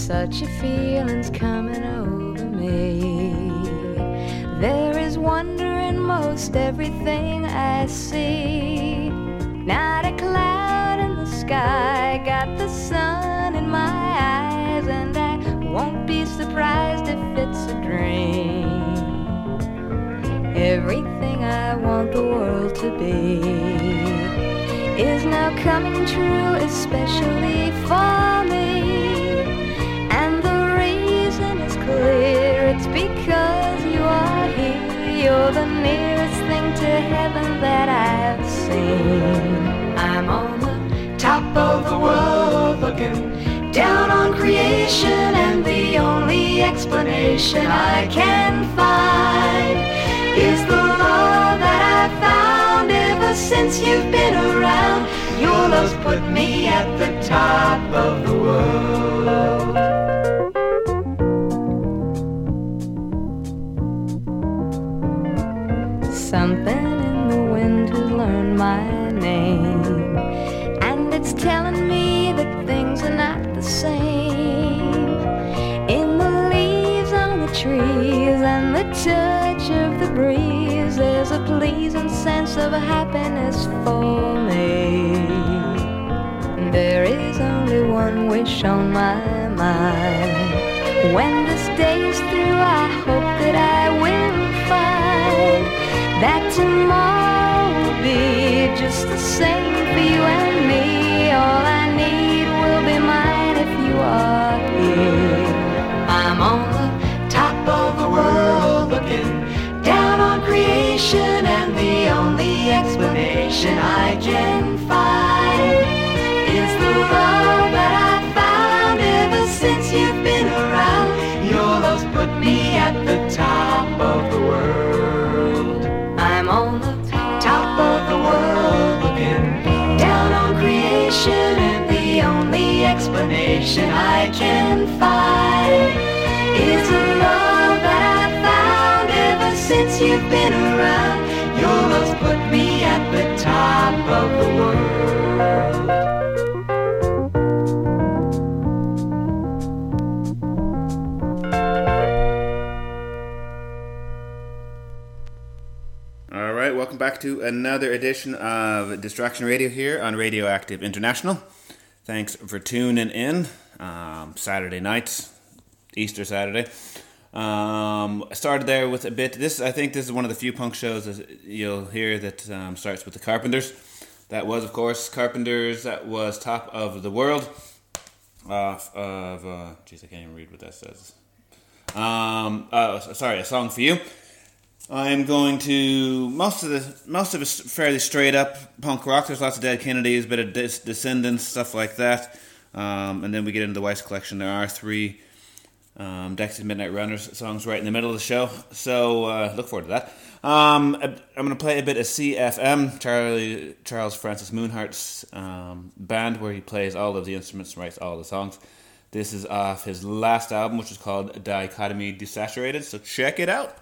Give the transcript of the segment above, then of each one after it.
Such a feeling's coming over me. There is wonder in most everything I see. Not a cloud in the sky, got the sun in my eyes, and I won't be surprised if it's a dream. Everything I want the world to be is now coming true, especially for me. And the reason is clear, it's because you are here. You're the nearest thing to heaven that I've seen. I'm on the top of the world looking down on creation, and the only explanation I can find is the love that I've found ever since you've been around. Your love's put me at the top of the world. Something in the wind has learned my name, and it's telling me that things are not the same. In the leaves on the trees and the touch of the breeze, there's a pleasing sense of happiness for me. There is only one wish on my mind. When this day is through, I hope that I will find that tomorrow will be just the same for you and me. All I need will be mine if you are here. I'm on the top of the world looking down on creation, and the only explanation I can find is the love that I found ever since you've been around. Your love's put me at the top of the world. I'm on the top of the world looking down on creation, and the only explanation I can find is a love that I found ever since you've been around. Your love's put me at the top of the world. Welcome back to another edition of Distraction Radio here on Radioactive International. Thanks for tuning in. Saturday night, Easter Saturday. I started there with a bit. I think this is one of the few punk shows that you'll hear that starts with the Carpenters. That was, of course, Carpenters. That was Top of the World. I can't even read what that says. A Song for You. I'm going to most of it's fairly straight up punk rock. There's lots of Dead Kennedys, a bit of Descendants, stuff like that, and then we get into the Weiss collection. There are 3 Dexys Midnight Runners songs right in the middle of the show, so look forward to that. I'm going to play a bit of CFM, Charles Francis Moonhart's band, where he plays all of the instruments and writes all the songs. This is off his last album, which is called Dichotomy Desaturated, so check it out.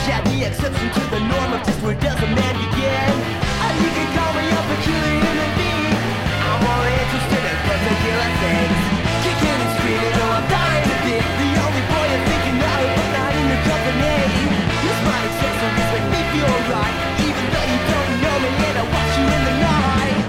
yeah, the exception to the norm of just where does a man begin. You can call me a peculiar human being. I'm only interested in particular things. Kicking and screaming, oh, I'm dying to be the only boy you're thinking of, but not in your company. Your smart accessories make me feel alright, even though you don't know me and I watch you in the night.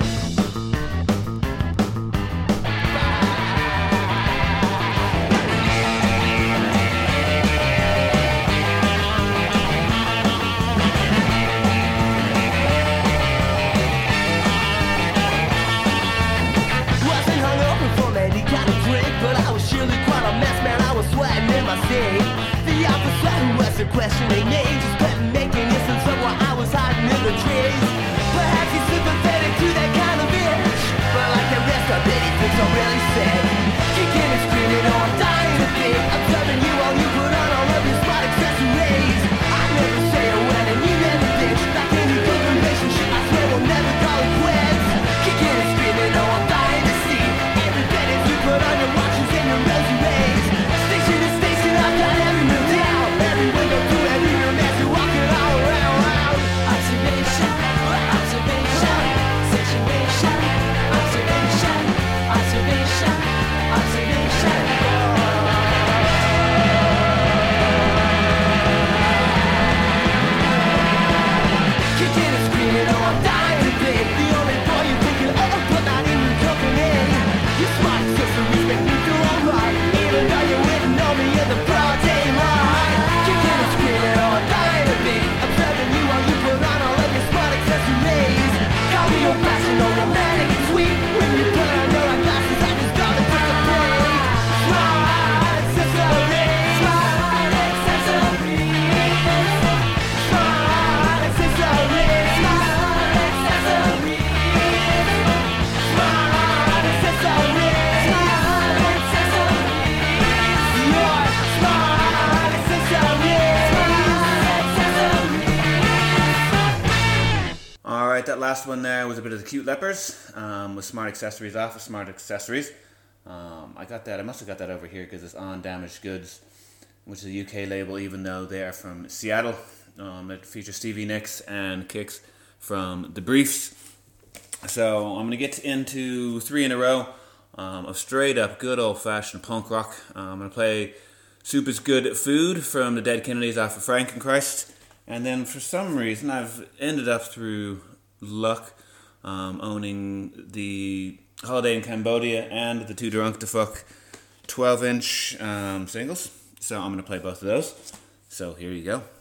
But I was surely quite a mess, man, I was sweating in my seat. The officer who wasn't questioning me just couldn't make any sense of why I was hiding in the trees. Perhaps he's sympathetic to that kind of itch, but like the rest of it, he thinks I'm really sick. Kicking and screaming, oh, I'm dying to be observing you while you put on all of your smart accessories. I never say a word and you never bitch. Like any good relationship, I swear we'll never call it quits. Kicking and screaming, oh, I'm dying to see every bed as you put on your watches and your resumes. Station to station, I've got every move down, every window through every room as you're walking all around. Observation, observation, situation, observation, observation, observation. Kicking and screaming, oh, I'm dying to be the only boy you're thinking of, but not in your company. Your smart accessories make me feel alright, even though you wouldn't know me in the broad daylight. Kicking and screaming, oh, I'm dying to be observing you while you put on all of your smart accessories. Call me old fashioned, old romantic and sweet. When you put on your eyeglasses, I just gotta take a break. Smart accessories, smart accessories, smart accessories, smart accessories, smart accessories, smart accessories, your smart accessories, smart accessories. All right, that last one there was a bit of the Cute Lepers with Smart Accessories off of Smart Accessories. I got that. I must have got that over here because it's on Damaged Goods, which is a UK label, even though they are from Seattle. It features Stevie Nicks and kicks from The Briefs. So I'm going to get into 3 in a row of straight up good old fashioned punk rock. I'm going to play Soup is Good Food from the Dead Kennedys off of Frankenchrist. And then for some reason I've ended up through luck owning the Holiday in Cambodia and the Too Drunk to Fuck 12-inch singles. So I'm going to play both of those. So here you go.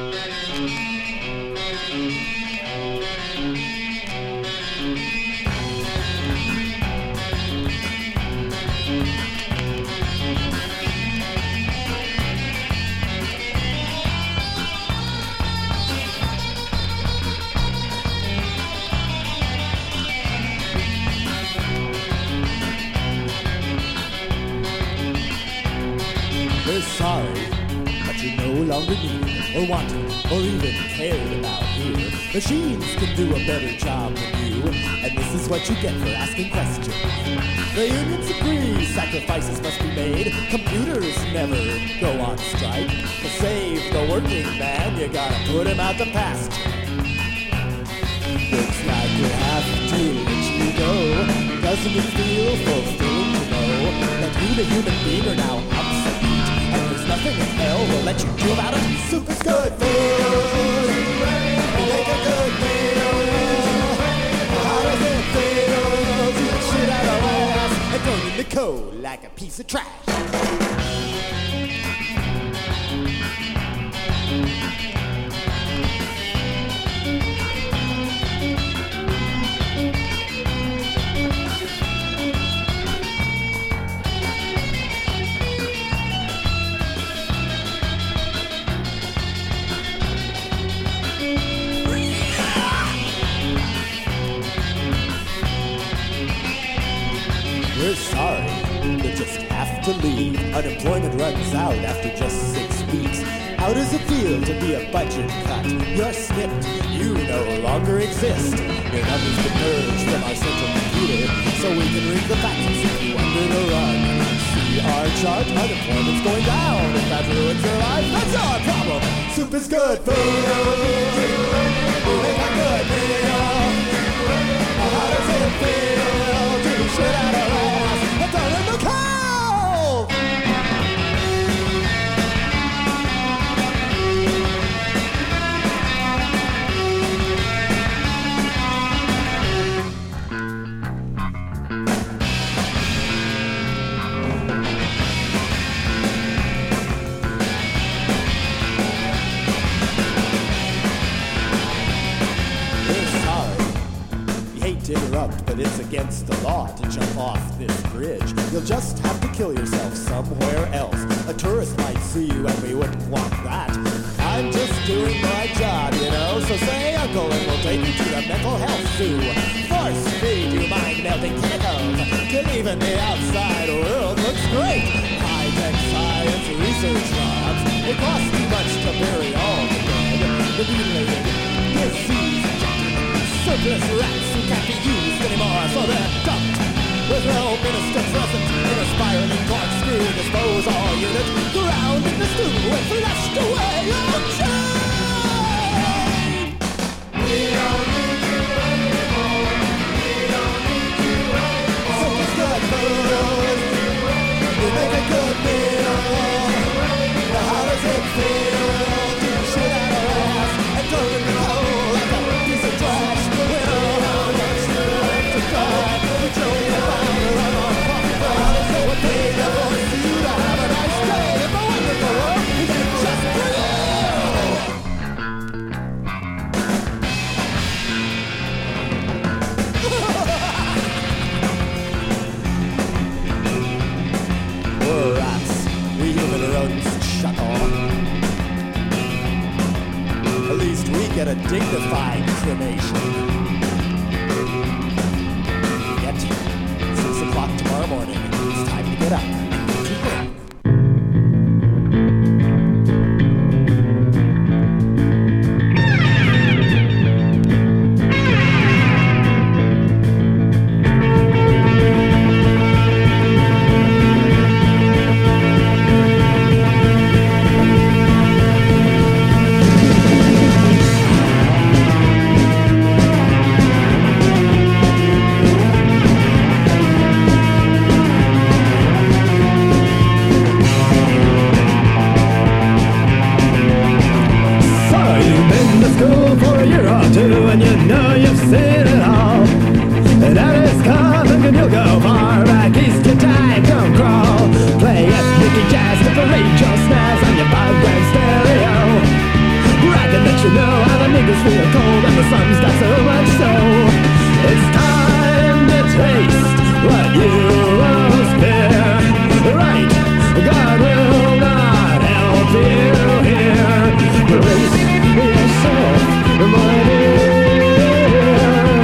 We're sorry, but you no longer need or want or even cared about here. Machines can do a better job than you, and this is what you get for asking questions. The unions agree sacrifices must be made. Computers never go on strike. To save the working man, you gotta put him out to pasture. Looks like we have to let you go. Doesn't it feel fulfilling to know that you, the human being, are now obsolete, and there's nothing in hell will let you do about it? Soup is good food. Make a good meal. How does it feel to the shit out of ass and throw in the cold like a piece of trash? We're sorry, you just have to leave. Unemployment runs out after just 6 weeks. How does it feel to be a budget cut? You're snipped, you no longer exist. Your numbers been merged from our central computer, so we can read the facts and see you under the run. See our chart, unemployment's going down. If that ruins your life, that's our problem. Soup Soup is good food. We make a good meal. How does it feel to be shit out of ass and thrown in the cold? To interrupt, but it's against the law to jump off this bridge. You'll just have to kill yourself somewhere else. A tourist might see you and we wouldn't want that. I'm just doing my job, you know, so say uncle and we'll take you to the mental health zoo. Force feed you mind-melting chemicals till even the outside world looks great. High-tech science research labs, it costs too much to bury all the dead. The mutilated, disease, surplus rats who can't be used anymore, so they're dumped. With no minister present in a spiraling corkscrew disposal unit, ground in the stew and flushed away on chain. We don't need you anymore. We don't need you anymore. So it's good food. We make a good meal. Now how does it feel to shit out of ass and throw in the cold like a piece of trash? We're rats. We human rodents chuckle. At least we get a dignified cremation. Yet, 6 o'clock tomorrow morning, it's time to get up and go to work. And you know you've seen it all. And that is coming and you'll go far back east to die, don't crawl. Play ethnic jazz to parade your snares on your five-grand stereo. I can let you know how the niggas feel cold and the sun's got so much so. It's time to taste what you most fear. Right, God will not help you here. Brace yourself, my dear.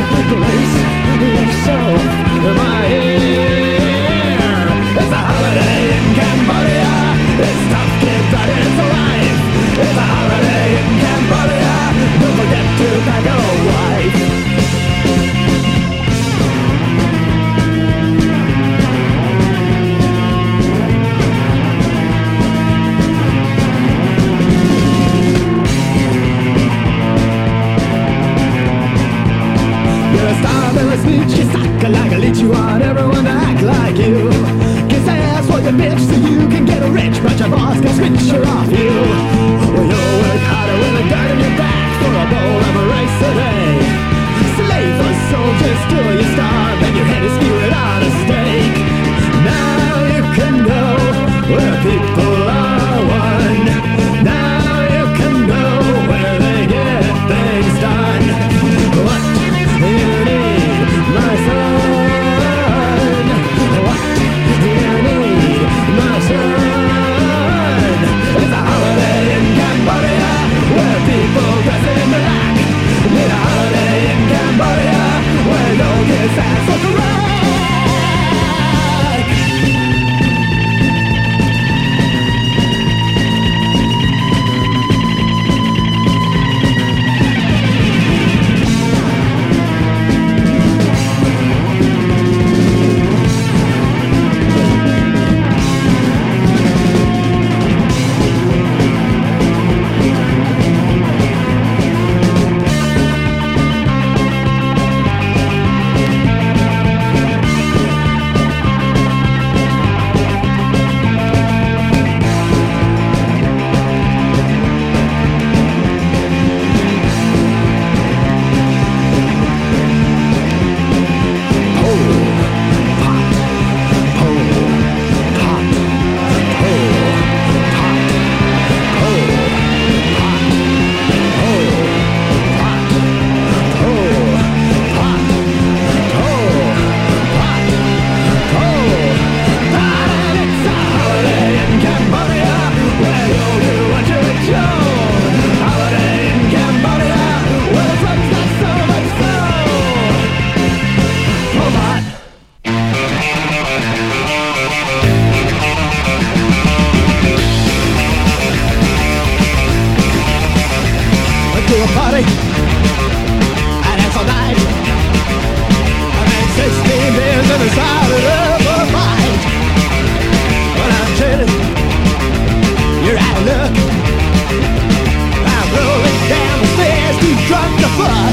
a party, and that's all night. I made 16 beers and decided up a fight. When I'm chilling, you're out of luck. I'm rolling down the stairs, too drunk to fuck.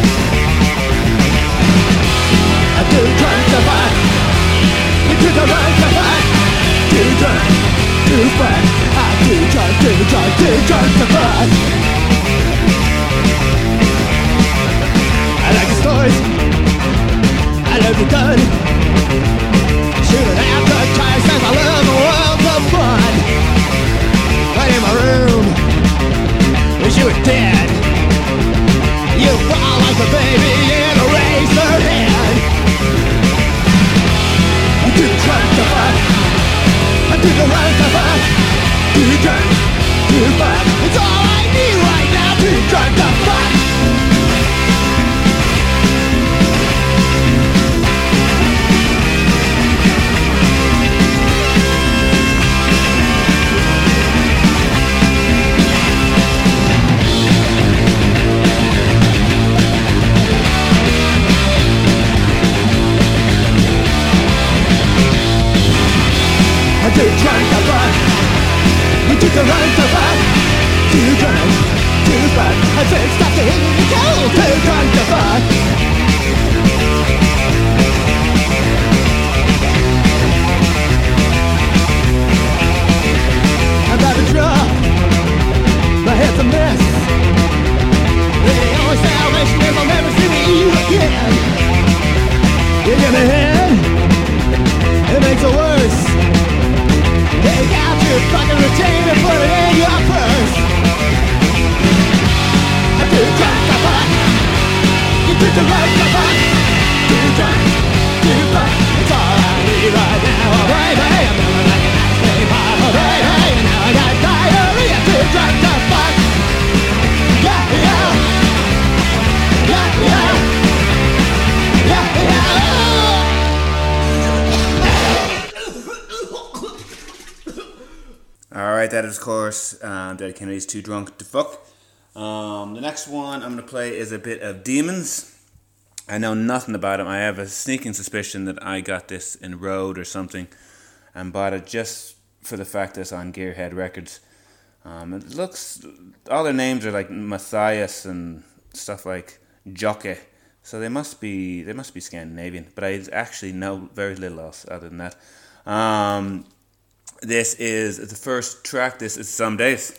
I'm too drunk to fuck. You're too drunk to fuck. Too drunk to fuck. I'm too drunk to fuck. I like the stories, I love the gun. Shooting out the tires as I love the world of fun. Right in my room, wish you were dead. You fall like a baby in a razor head. I'm too drunk to fuck. I'm too drunk to fuck. Too drunk to fuck. It's all I need right now. Too drunk to fuck. I'm too drunk to fuck. I'm too drunk to fuck. Too drunk to fuck. I said stop the hitting the cold. Too drunk to fuck. I'm about to drop. My head's a mess. The only salvation is I'll never see you again. You give me head, it makes it worse. Take out your fucking routine and put it in your purse. I'm too drunk to fuck. You're too drunk to fuck. Too drunk to fuck. It's all I need right now, oh baby. I'm feeling like an ice cream pop, oh baby. And now I got diarrhea. Too drunk to fuck. Yeah, yeah. Yeah, yeah. Yeah, yeah. Alright, that is, of course, Dead Kennedy's Too Drunk to Fuck. The next one I'm going to play is a bit of Demons. I know nothing about him. I have a sneaking suspicion that I got this in Road or something and bought it just for the fact that it's on Gearhead Records. It looks, all their names are like Matthias and stuff like Jockey, so they must be Scandinavian, but I actually know very little else other than that. This is the first track. This is Some Days.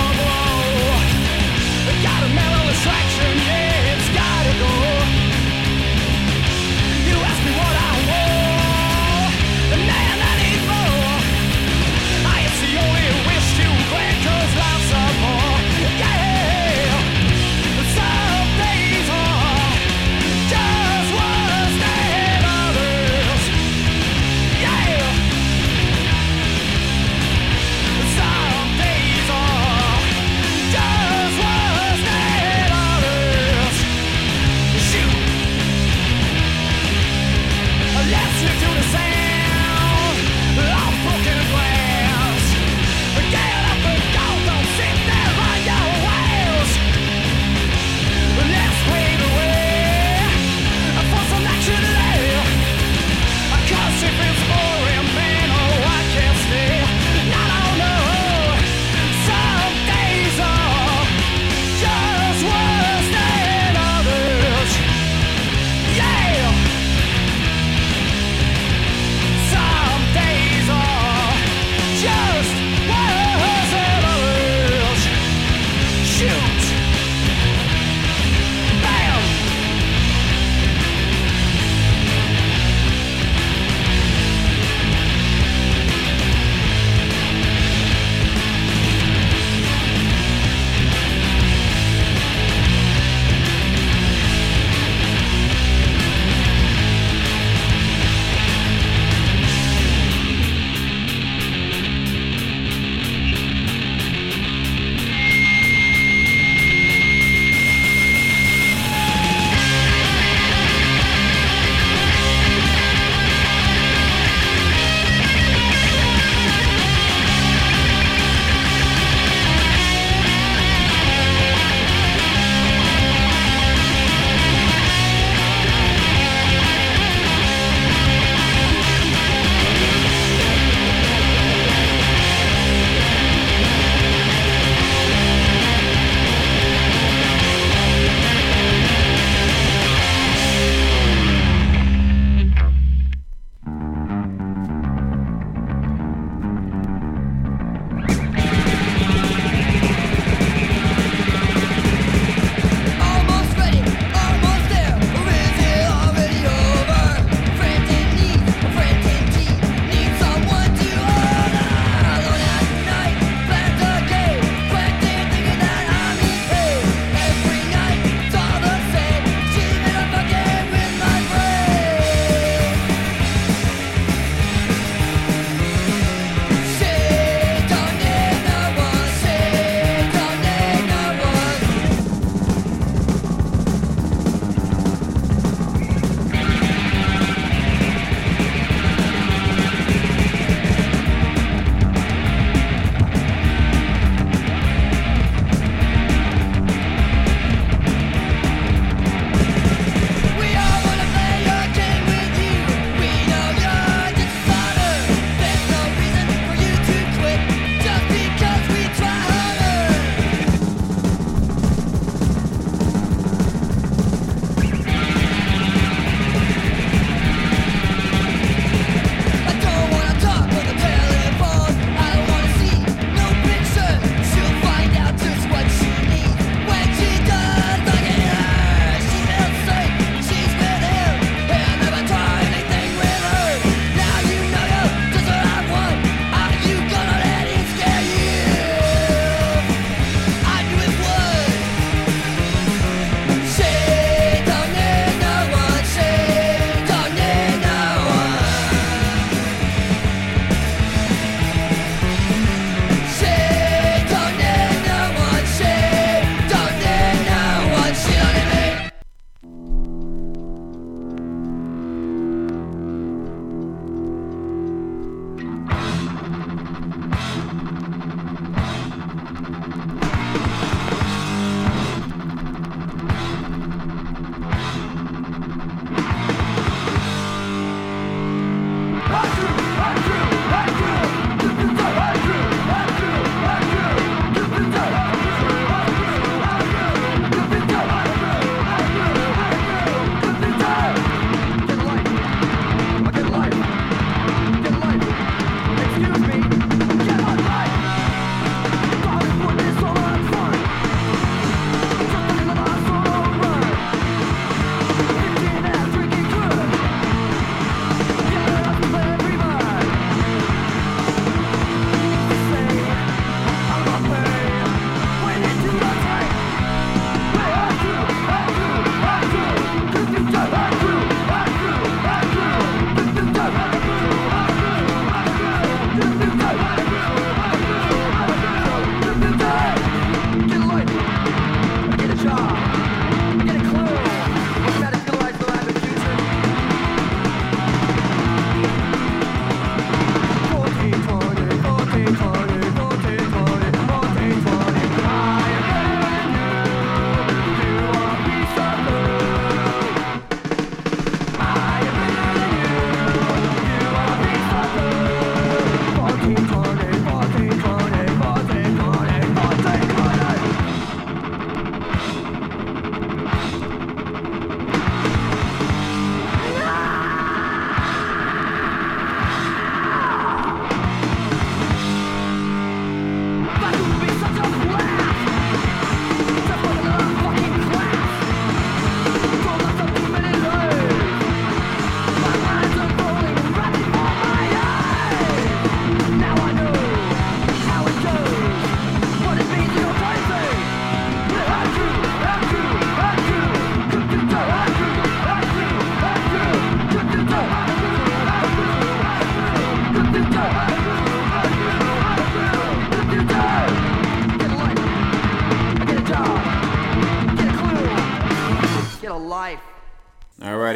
Got a mental distraction, yeah, it's gotta go.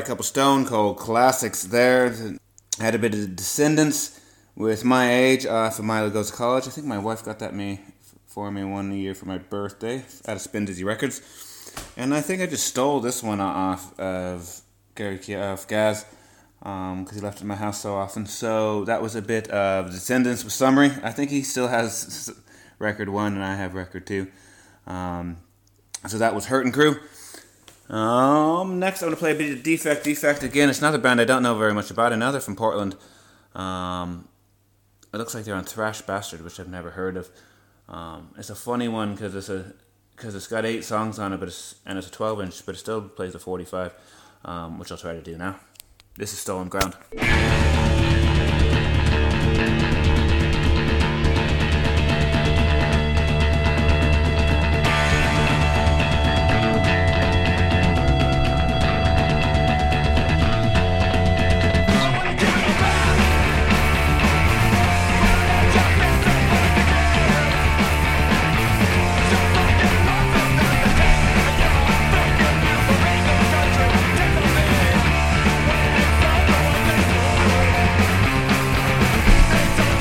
couple Stone Cold classics there. Had a bit of Descendants with My Age off of Milo Goes to College. I think my wife got that for me one year for my birthday out of Spin Dizzy Records. And I think I just stole this one off of Gaz because he left it in my house so often. So that was a bit of Descendants with Summary. I think he still has record 1 and I have record 2. So that was Hurtin' Crew. Next I'm going to play a bit of Defect. Defect, again, it's another band I don't know very much about. I know they're from Portland. It looks like they're on Thrash Bastard, which I've never heard of. It's a funny one because it's got 8 songs on it, and it's a 12-inch, but it still plays a 45, which I'll try to do now. This is Stolen Ground. Don't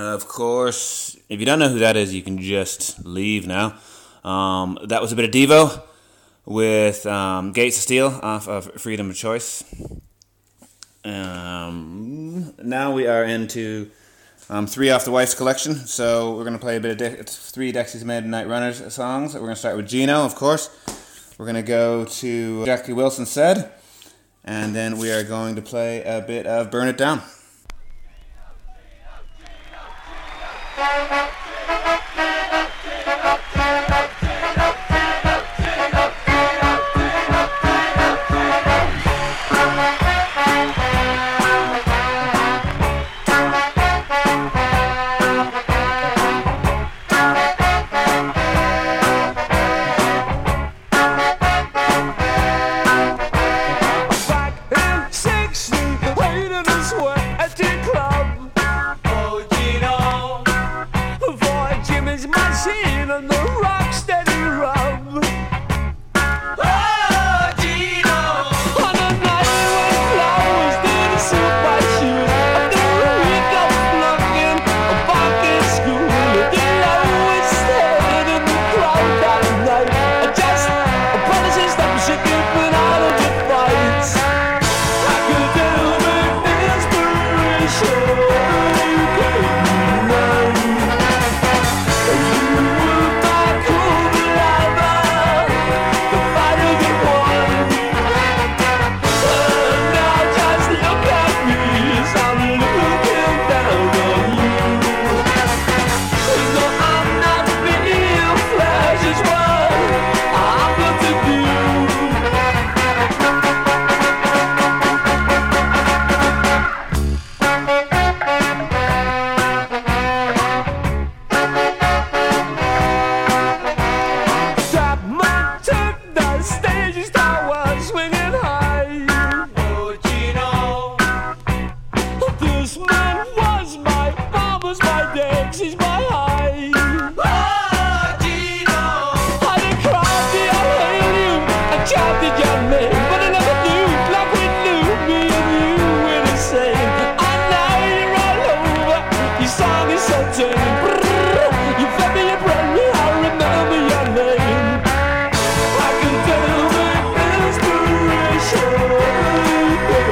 Of course, if you don't know who that is, you can just leave now. That was a bit of Devo with Gates of Steel off of Freedom of Choice. Now we are into 3 off the Wife's collection. So we're going to play a bit of 3 Dexys Midnight Runners songs. We're going to start with Gino, of course. We're going to go to Jackie Wilson Said. And then we are going to play a bit of Burn It Down.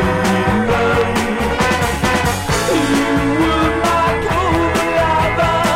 You were my cool lover.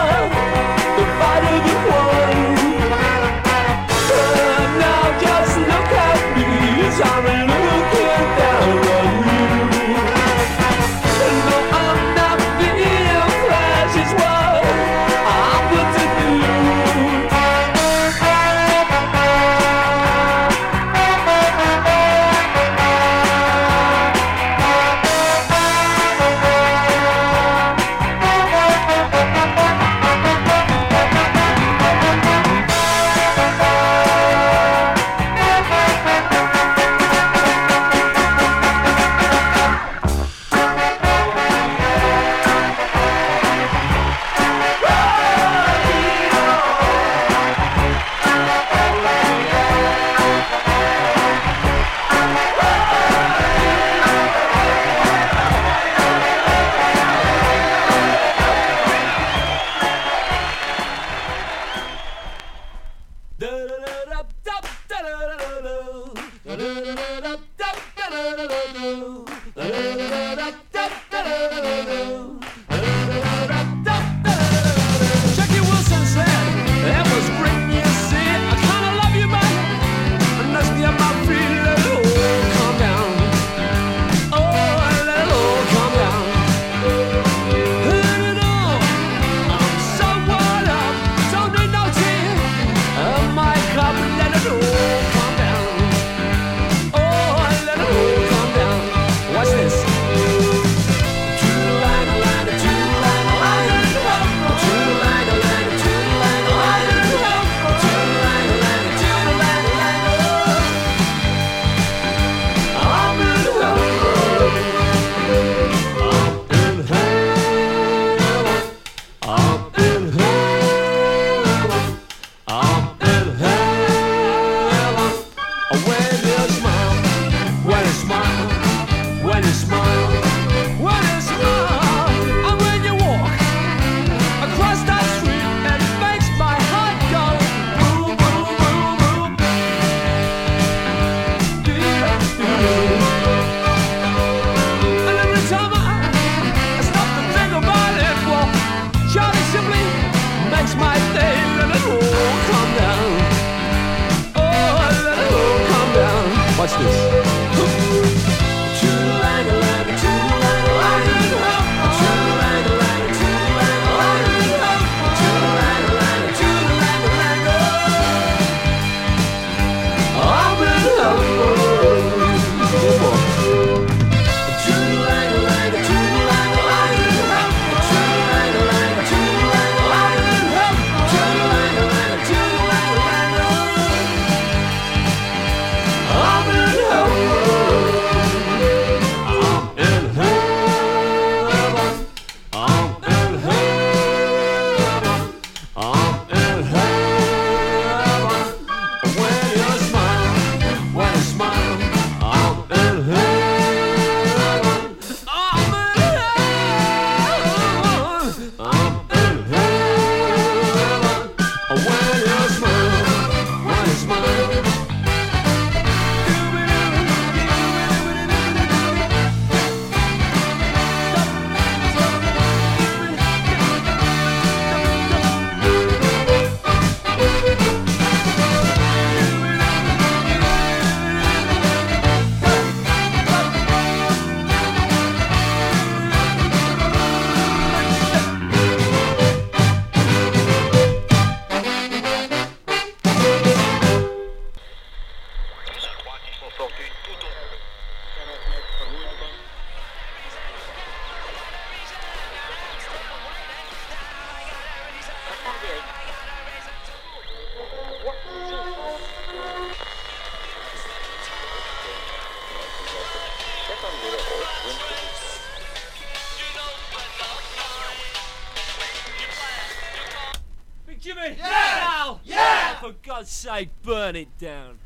me? Yeah! Now? Yeah! For God's sake, burn it down.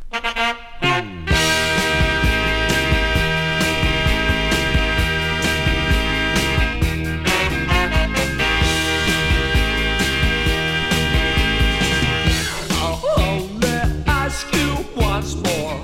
I'll only ask you once more.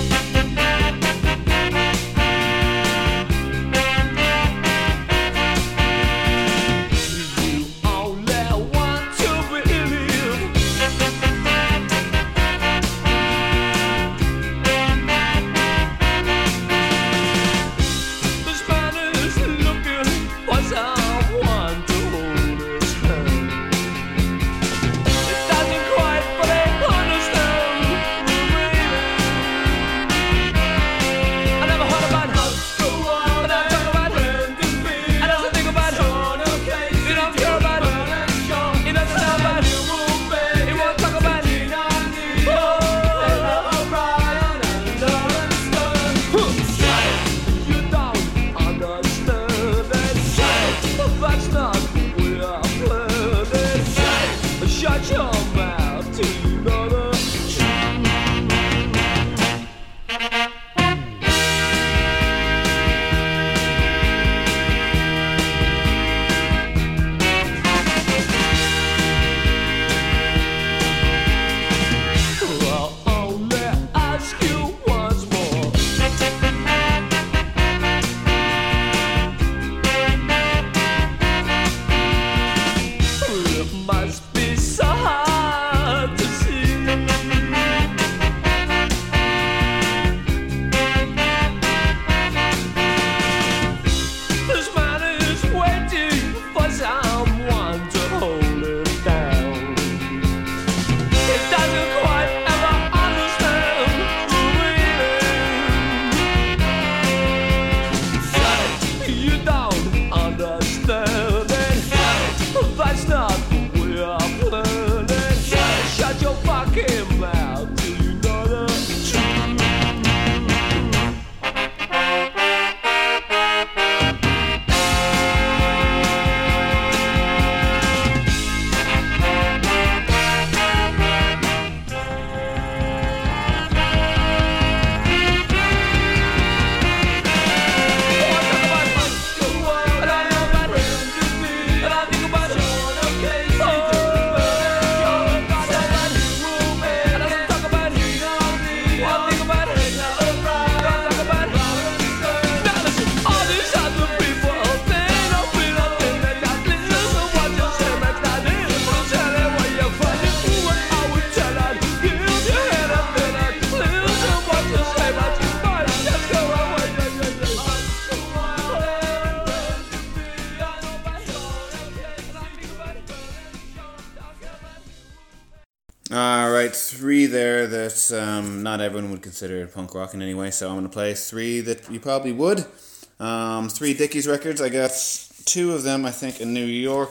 Alright, three there that not everyone would consider punk rock in any way, so I'm going to play three that you probably would. Three Dickies records. I got two of them, I think, in New York.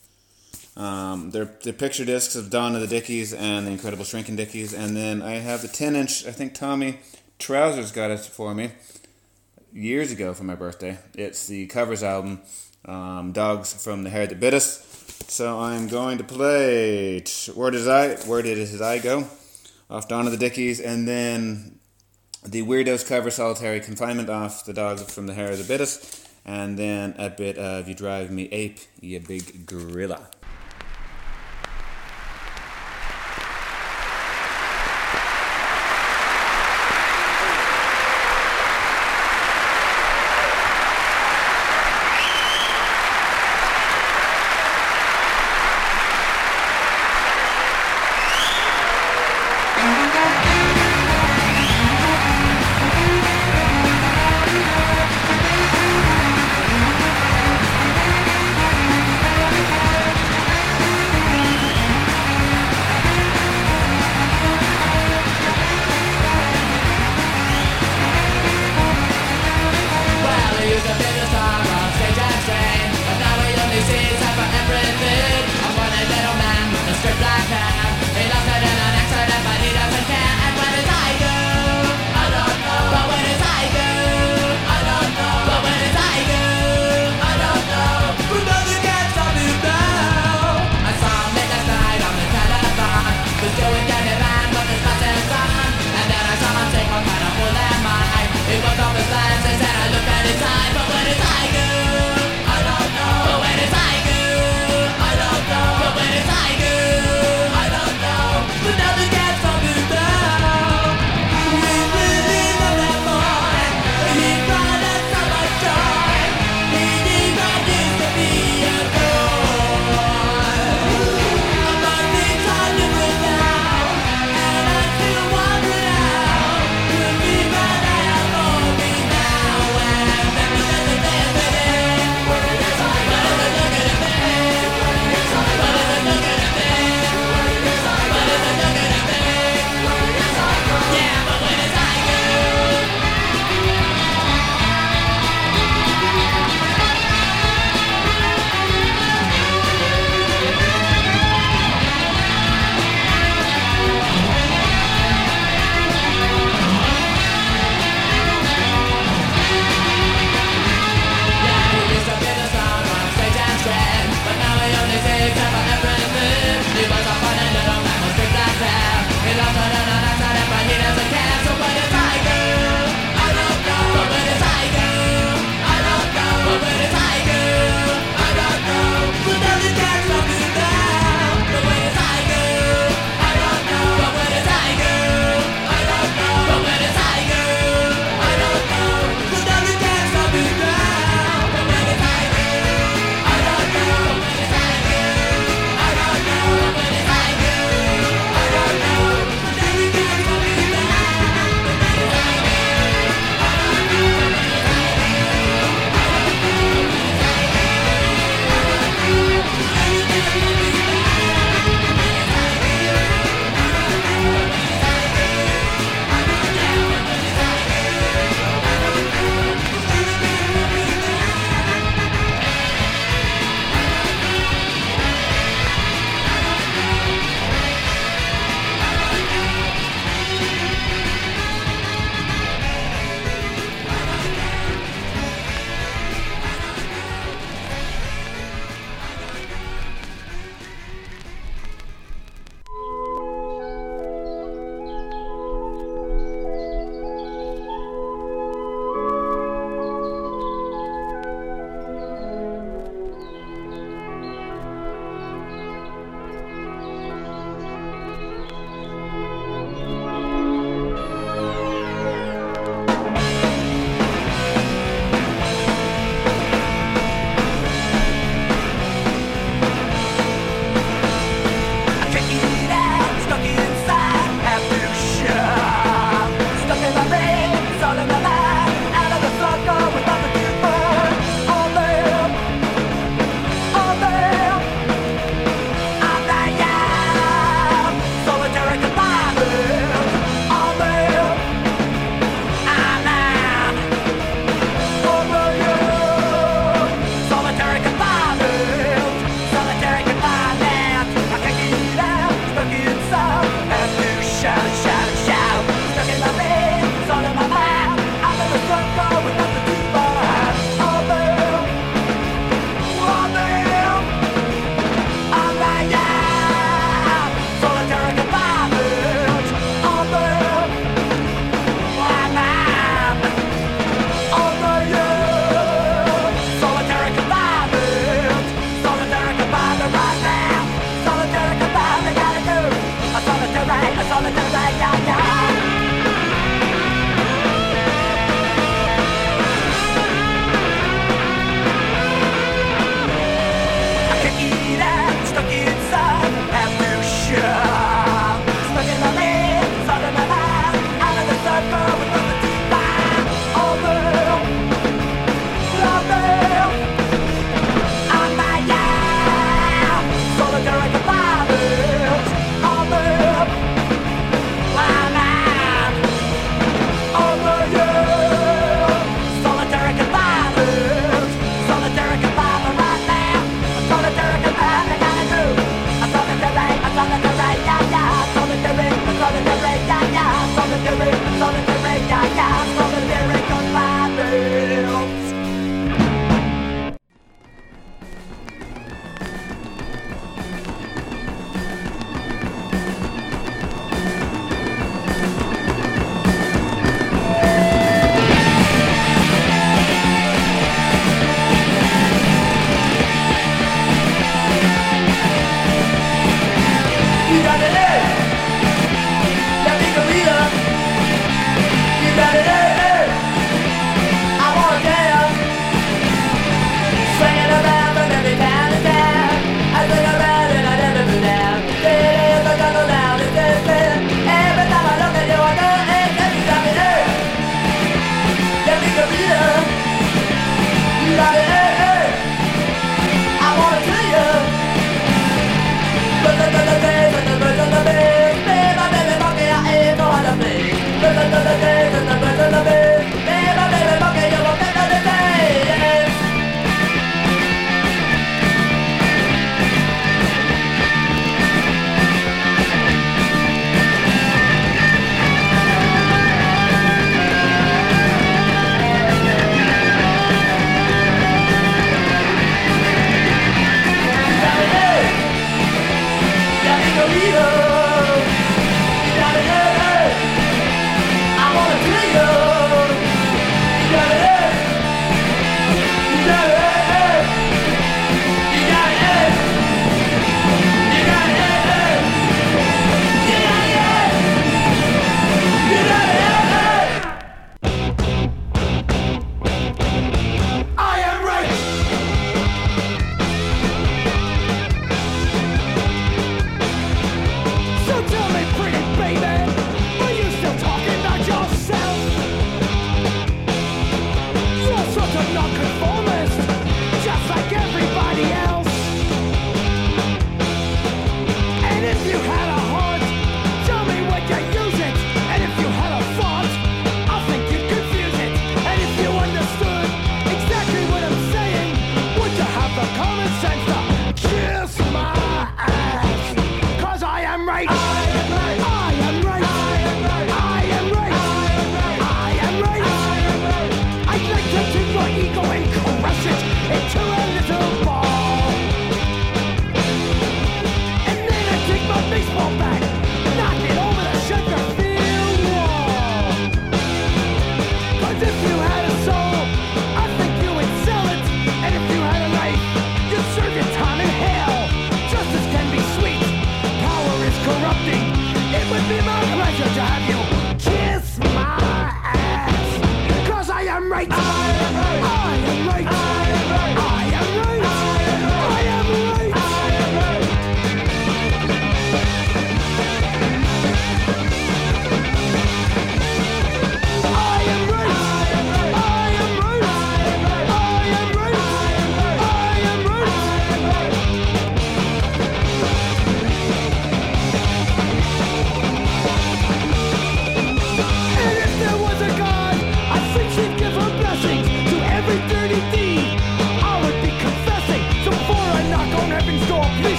They're picture discs of Dawn of the Dickies and the Incredible Shrinking Dickies, and then I have the 10-inch, I think Tommy Trousers got it for me years ago for my birthday. It's the covers album, Dogs from the Hair That Bit Us. So I'm going to play Where Did His Eye Go? Off Dawn of the Dickies, and then the Weirdos cover Solitary Confinement off the Dogs from the Hair That Bit Us, and then a bit of You Drive Me Ape, You Big Gorilla.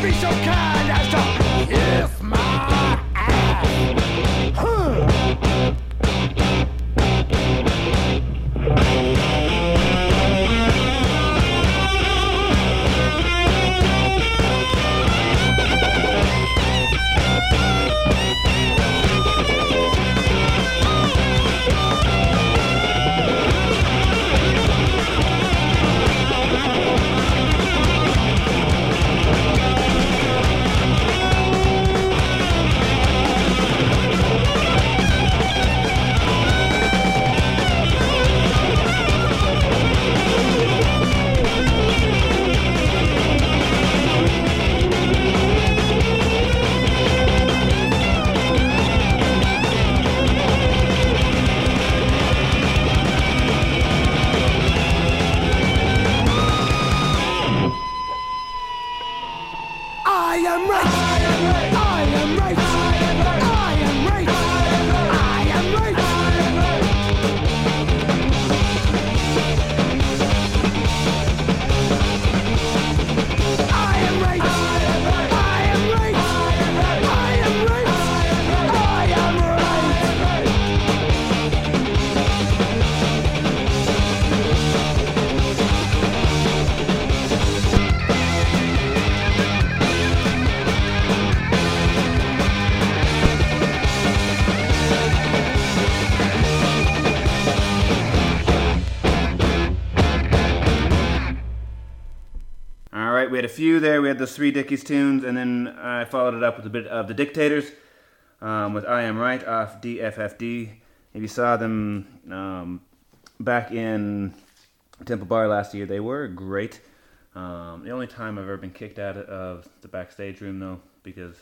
be so kind as to kiss my ass. We had a few there. We had those Three Dickies tunes, and then I followed it up with a bit of the Dictators with I Am Right off DFFD. If you saw them back in Temple Bar last year, they were great. The only time I've ever been kicked out of the backstage room, though, because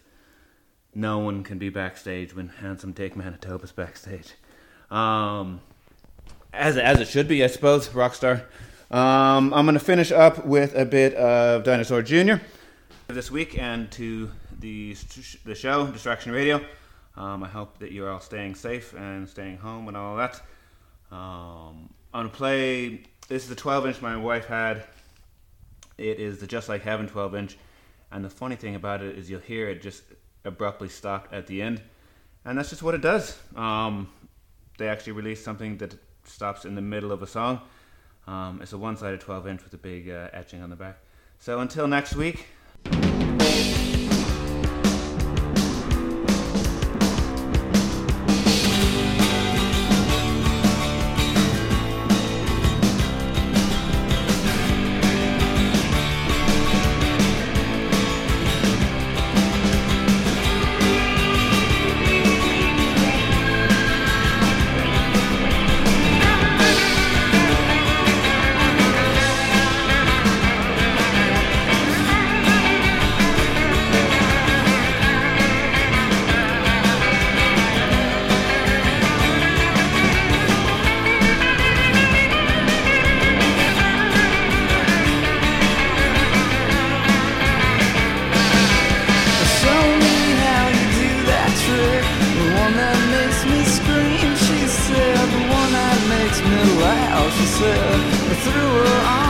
no one can be backstage when Handsome Dick Manitoba's backstage. As it should be, I suppose, Rockstar. I'm going to finish up with a bit of Dinosaur Jr. this week and to the show, Distraction Radio. I hope that you're all staying safe and staying home and all that. I'm going to play, this is the 12-inch my wife had. It is the Just Like Heaven 12-inch. And the funny thing about it is you'll hear it just abruptly stop at the end. And that's just what it does. They actually released something that stops in the middle of a song. It's a one-sided 12-inch with a big etching on the back. So until next week. She said, through her arms